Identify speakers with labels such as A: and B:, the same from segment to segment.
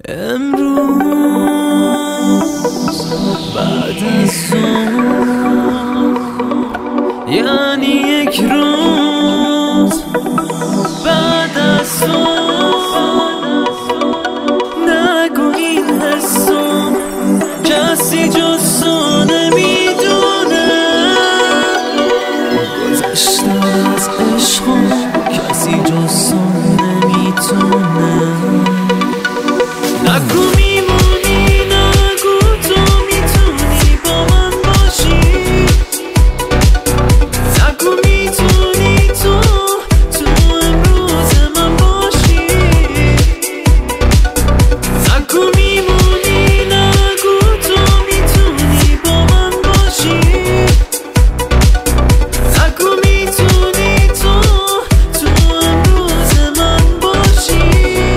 A: امروز بعد از صبح یعنی یک روز بعد از صبح نگو این حسو کسی جز تو نمیدونه گذشته از عشقو کسی جز تو نمیتونه نگو میمونی نگو تو میتونی با من باشی نگو میتونی تو امروز من باشی نگو میمونی نگو تو میتونی با من باشی نگو میتونی تو امروز من باشی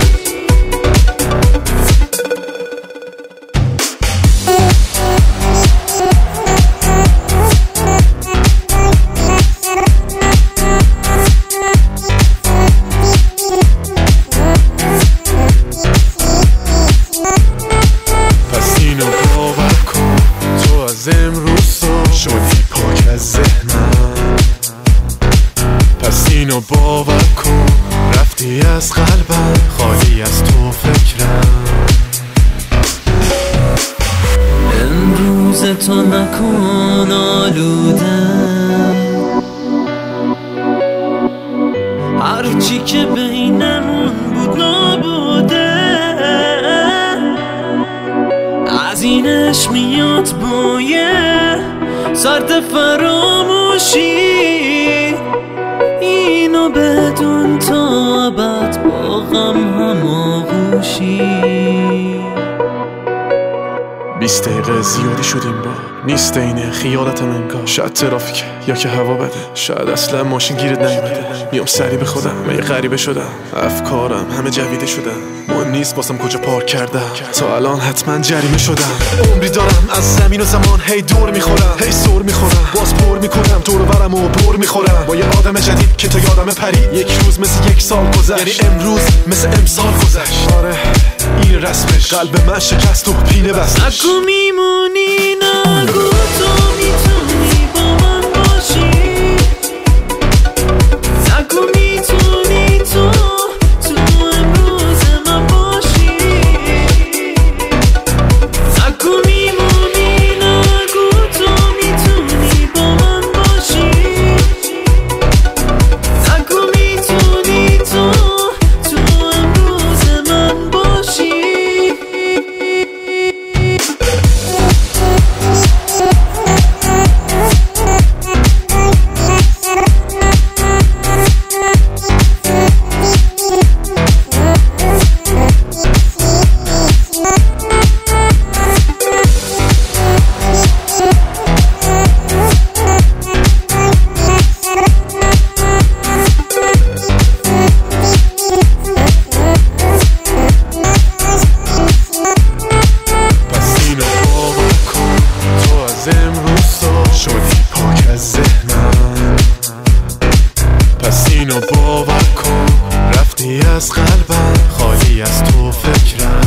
B: امروز شدی پاک از ذهنم، پس اینو باور کن رفتی از قلبم، خالی از تو فکرم.
A: امروز تو نکن آلوده هرچی که بینمون بود نبوده از اینش میاد بویه سرد فراموشی اینو بدون تا ابد با غم هماغوشی
B: 20 دقیقه زیادی شدیم با نیست اینه خیالتم انگار، شاید ترافیک یا که هوا بده، شاید اصلا ماشین گیرت نیومده، میام سری به خودم من یه غریبه شدم، افکارم همه جویده شدم، مهم نیست باسم کجا پارک کردم، تا الان حتما جریمه شدم. عمری دارم از زمین و زمان هی دور میخورم هی سر میخورم باز پر میکنم دور و برم و پر میخورم با یه آدم جدید که تا یادم پرید، یک روز مثل یک سال گذشت، یعنی امروز مثل امسال گذشت. آره این رسمش قلب من شکست و پینه بستش.
A: نگو میمونی نگو تو میتونی با من باشی نگو میتونی تو امروز من باشی نگو میمونی نگو تو میتونی با من باشی نگو میتونی تو امروز من باشی.
B: شدی پاک از ذهنم، پس اینو باور کن رفتی از قلبم، خالی از تو فکرم.